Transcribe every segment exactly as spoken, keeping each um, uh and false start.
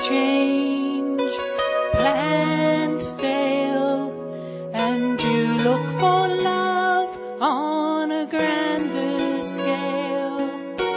change. Plans fail, and you look for love on a grander scale.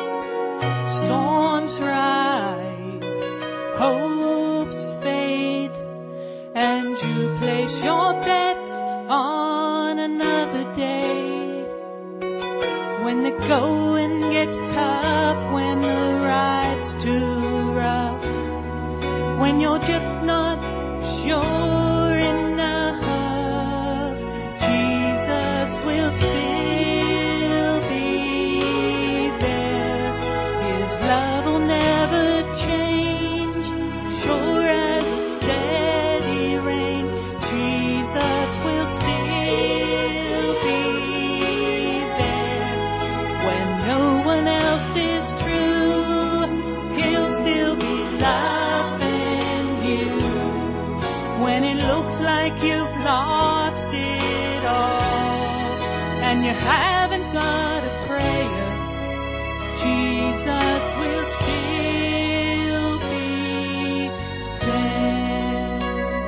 Storms rise, hopes fade, and you place your bets on another day. When the going gets tough, when the ride's too rough, when you're just not sure enough, Jesus will still be there. His love will never change, sure as a steady rain. Jesus will still be there. When no one else is true, he'll still be loving you. When it looks like you've lost it all, and you haven't got a prayer, Jesus will still be there.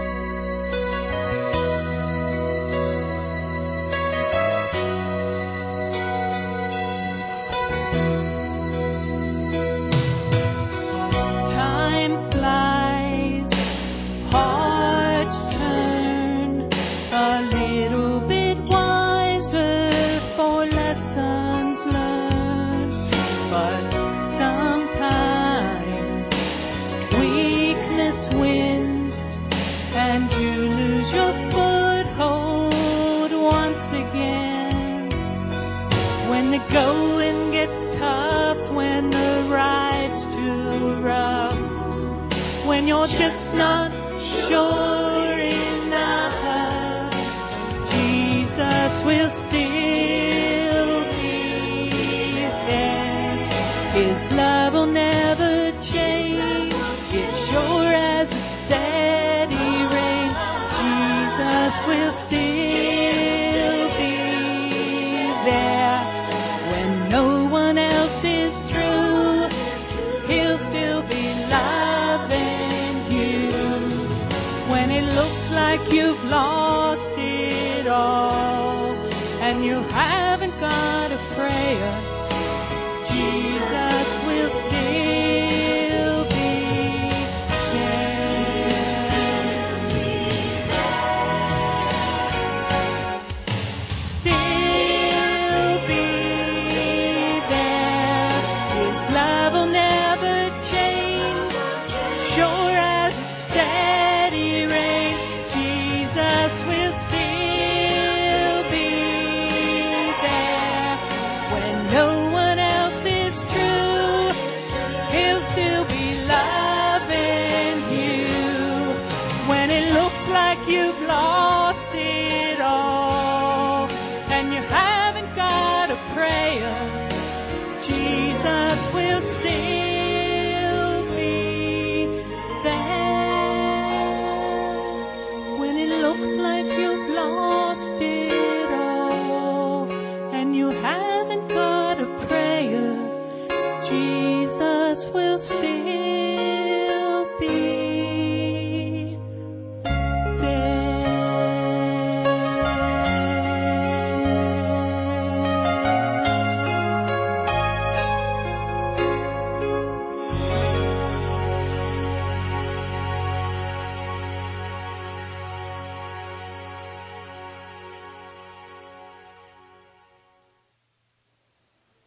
Time flies, hearts turn, a little bit wiser for lessons learned. But sometimes weakness wins, and you lose your foothold once again. When the going gets tough, when the ride's too rough, when you're just not sure enough, Jesus will still be there. His love will never change, it's sure as a steady rain. Jesus will still be there. When no one else is true, he'll still be loving you. When it looks like you've lost it all, and you haven't got a prayer, Jesus will still be there. Still be there. His love will never change, sure as a steady rain. Jesus will still be there. When no one else is true, he'll still be loving you. When it looks like you've lost it all, and you haven't got a prayer, Jesus will still be there. When it looks like you've lost it all, and you haven't got a prayer, Jesus will still